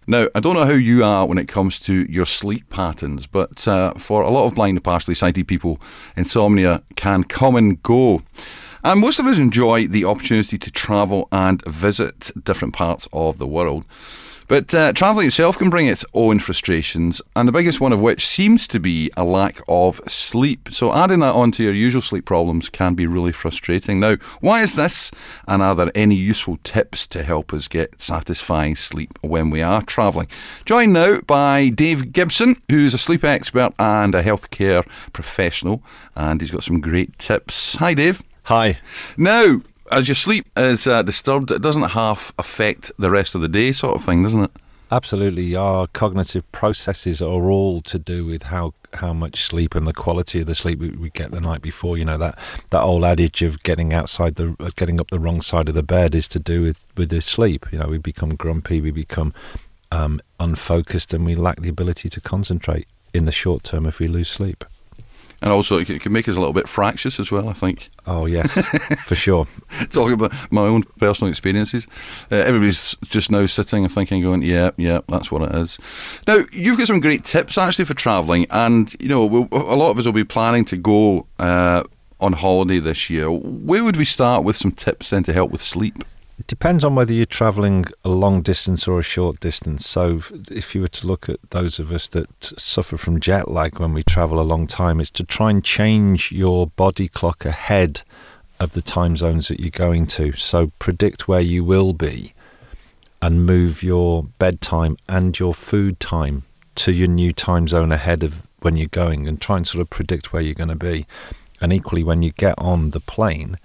Now, I don't know how you are when it comes to your sleep patterns, but for a lot of blind and partially sighted people, insomnia can come and go. And most of us enjoy the opportunity to travel and visit different parts of the world. But travelling itself can bring its own frustrations, and the biggest one of which seems to be a lack of sleep. So adding that onto your usual sleep problems can be really frustrating. Now, why is this? And are there any useful tips to help us get satisfying sleep when we are travelling? Joined now by Dave Gibson, who's a sleep expert and a healthcare professional, and he's got some great tips. Hi, Dave. Hi. Now, as your sleep is disturbed, it doesn't half affect the rest of the day sort of thing, doesn't it? Absolutely. Our cognitive processes are all to do with how much sleep and the quality of the sleep we get the night before. You know, that old adage of getting up the wrong side of the bed is to do with the sleep. You know, we become grumpy, we become unfocused, and we lack the ability to concentrate in the short term if we lose sleep. And also, it can make us a little bit fractious as well, I think. Oh, yes, for sure. Talking about my own personal experiences, everybody's just now sitting and thinking, going, yeah, that's what it is. Now, you've got some great tips, actually, for travelling. And, you know, a lot of us will be planning to go on holiday this year. Where would we start with some tips then to help with sleep? It depends on whether you're travelling a long distance or a short distance. So if you were to look at those of us that suffer from jet lag when we travel a long time, it's to try and change your body clock ahead of the time zones that you're going to. So predict where you will be and move your bedtime and your food time to your new time zone ahead of when you're going, and try and sort of predict where you're going to be. And equally, when you get on the plane,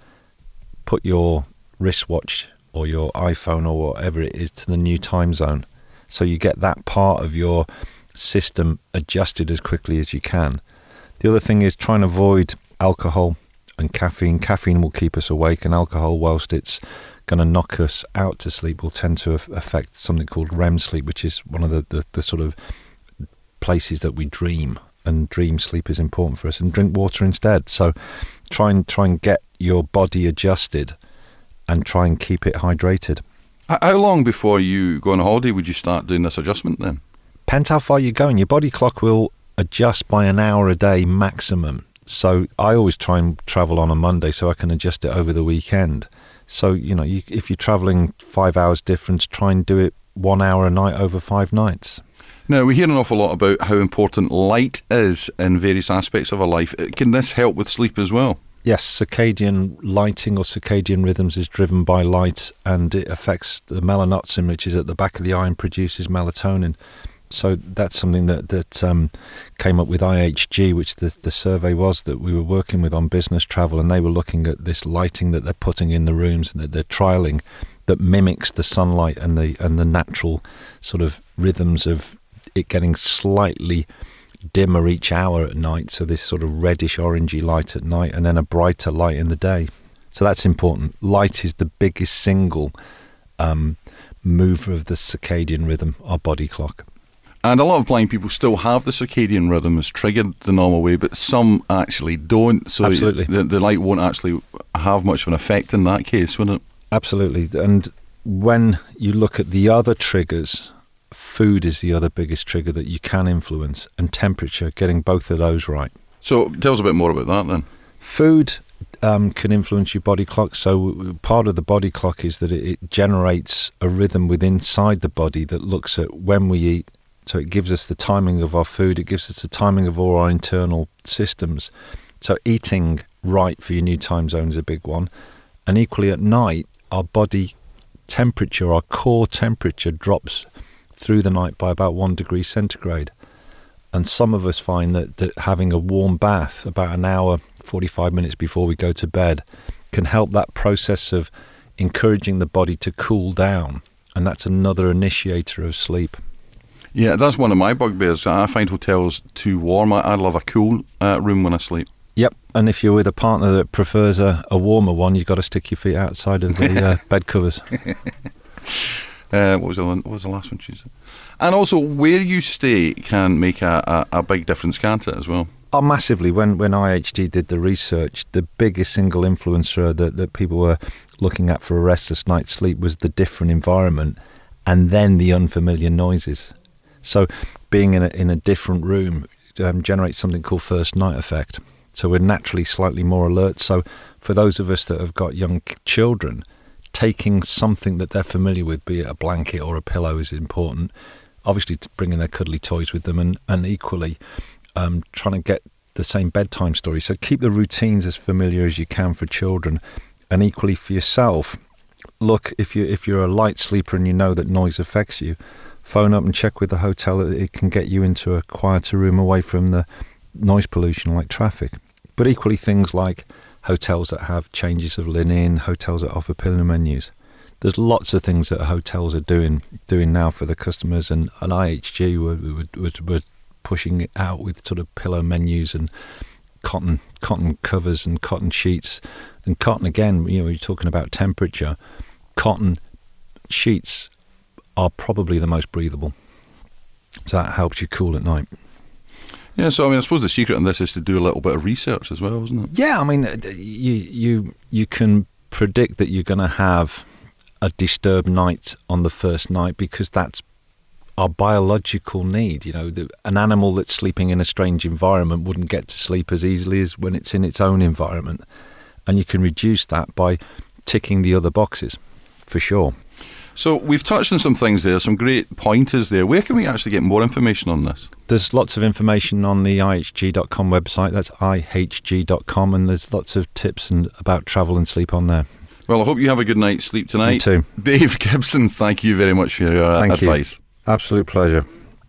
put your wristwatch or your iPhone or whatever it is to the new time zone, so you get that part of your system adjusted as quickly as you can. The other thing is try and avoid alcohol and caffeine. Caffeine will keep us awake, and alcohol, whilst it's going to knock us out to sleep, will tend to affect something called REM sleep, which is one of the sort of places that we dream, and dream sleep is important for us. And drink water instead. So try and get your body adjusted and try and keep it hydrated. How long before you go on a holiday would you start doing this adjustment then? Depends how far you're going. Your body clock will adjust by an hour a day maximum. So I always try and travel on a Monday so I can adjust it over the weekend. So, you know, if you're travelling 5 hours difference, try and do it 1 hour a night over 5 nights. Now, we hear an awful lot about how important light is in various aspects of our life. Can this help with sleep as well? Yes, circadian lighting or circadian rhythms is driven by light, and it affects the melanopsin, which is at the back of the eye and produces melatonin. So that's something that came up with IHG, which the survey was that we were working with on business travel, and they were looking at this lighting that they're putting in the rooms and that they're trialling that mimics the sunlight and the natural sort of rhythms of it getting slightly dimmer each hour at night, so this sort of reddish orangey light at night and then a brighter light in the day. So that's important. Light is the biggest single mover of the circadian rhythm, our body clock. And a lot of blind people still have the circadian rhythm as triggered the normal way, but some actually don't. So absolutely. The light won't actually have much of an effect in that case, wouldn't it? Absolutely. And when you look at the other triggers, food is the other biggest trigger that you can influence, and temperature, getting both of those right. So tell us a bit more about that then. Food can influence your body clock. So part of the body clock is that it generates a rhythm within inside the body that looks at when we eat. So it gives us the timing of our food. It gives us the timing of all our internal systems. So eating right for your new time zone is a big one. And equally at night, our body temperature, our core temperature drops through the night by about 1 degree centigrade. And some of us find that having a warm bath about an hour, 45 minutes before we go to bed can help that process of encouraging the body to cool down. And that's another initiator of sleep. Yeah, that's one of my bugbears. I find hotels too warm. I love a cool room when I sleep. Yep, and if you're with a partner that prefers a warmer one, you've got to stick your feet outside of the bed covers. What was the last one she said? And also, where you stay can make a big difference, can't it, as well? Oh, massively. When IHG did the research, the biggest single influencer that people were looking at for a restless night's sleep was the different environment and then the unfamiliar noises. So being in a different room generates something called first night effect. So we're naturally slightly more alert. So for those of us that have got young children, taking something that they're familiar with, be it a blanket or a pillow, is important. Obviously bringing their cuddly toys with them, and equally trying to get the same bedtime story. So keep the routines as familiar as you can for children, and equally for yourself. Look, if you're a light sleeper and you know that noise affects you, phone up and check with the hotel that it can get you into a quieter room away from the noise pollution like traffic. But equally things like hotels that have changes of linen, hotels that offer pillow menus. There's lots of things that hotels are doing now for the customers, and IHG were pushing it out with sort of pillow menus and cotton covers and cotton sheets. And cotton, again, you're talking about temperature. Cotton sheets are probably the most breathable, so that helps you cool at night. Yeah, so I suppose the secret in this is to do a little bit of research as well, isn't it? Yeah, you can predict that you're going to have a disturbed night on the first night, because that's our biological need. An animal that's sleeping in a strange environment wouldn't get to sleep as easily as when it's in its own environment, and you can reduce that by ticking the other boxes, for sure. So we've touched on some things there, some great pointers there. Where can we actually get more information on this? There's lots of information on the ihg.com website. That's ihg.com, and there's lots of tips about travel and sleep on there. Well, I hope you have a good night's sleep tonight. Me too. Dave Gibson, thank you very much for your advice. Absolute pleasure.